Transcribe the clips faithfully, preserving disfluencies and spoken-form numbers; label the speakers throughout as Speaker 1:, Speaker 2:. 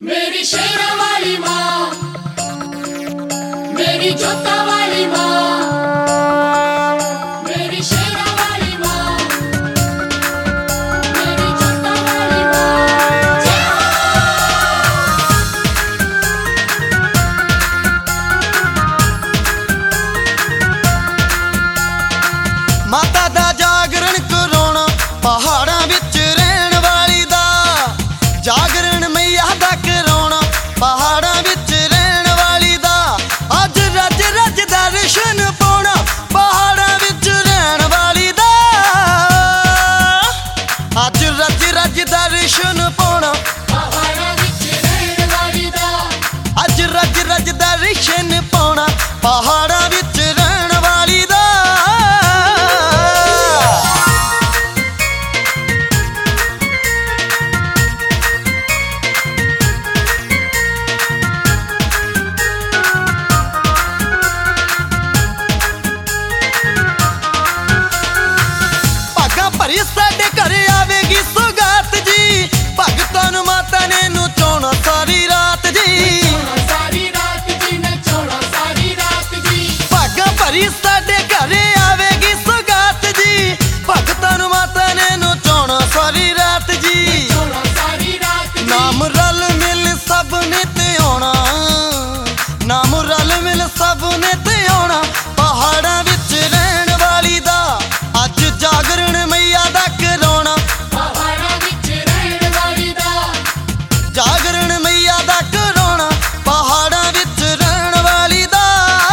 Speaker 1: मेरी शेरा वाली माँ, मेरी जोता वाली माँ, मेरी शेरा वाली माँ, मेरी जोता वाली माँ। जय
Speaker 2: हो। माता दा जागरण कराउणा पहाड़ां विच रहण वाली दा, जागरण मैया दा कराउणा पहाड़ां विच रहण वाली दा। अज रज रज दर्शन पाउणा पहाड़ां विच रहण वाली दा, अज रज रज दर्शन पाउणा
Speaker 1: पहाड़ां विच रहण वाली दा,
Speaker 2: अज रज रज दर्शन पाउणा पहाड़ां विच रहण वाली दा। भरी साडे घर आवेगी सुगात जी, भगतां नूं माता ने नचाउणा सारी रात जी,
Speaker 1: सारी रात जी नचाउणा सारी रात जी।
Speaker 2: भागा भरी साडे घर आवेगी सुगात जी, भगतां नूं माता ने नचाउणा सारी रात जी।
Speaker 1: सारी रात जी।
Speaker 2: नाम रल मिल सब ने ते आउणा, नाम रल मिल सब ने ते आउणा पहाड़ां विच रहण वाली दा। अज जागरण मैया दा कराउणा
Speaker 1: पहाड़ां विच रहण वाली दा,
Speaker 2: जागरण मैया दा कराउणा पहाड़ां विच रहण वाली दा।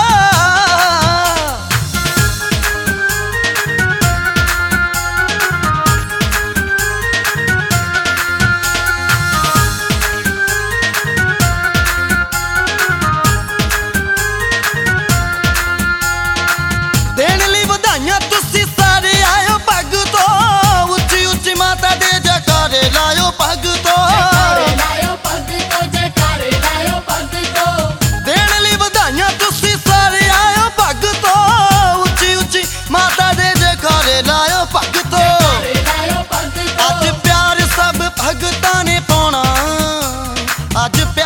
Speaker 2: देण लई ਵਧਾਈਆਂ ਤੁਸੀਂ ਸਾਰੇ आयो भगतो, ਉੱਚੀ ਉੱਚੀ माता दे जयकारे लायो भगतो।
Speaker 1: जयकारे लायो भगतो, जयकारे लायो भगतो।
Speaker 2: देण लई ਵਧਾਈਆਂ ਤੁਸੀਂ ਸਾਰੇ आयो भगतो, ਉੱਚੀ ਉੱਚੀ माता दे जयकारे लायो भगतो।
Speaker 1: जयकारे लायो भगतो।
Speaker 2: अज प्यार सब भगतां ने पाउणा, अज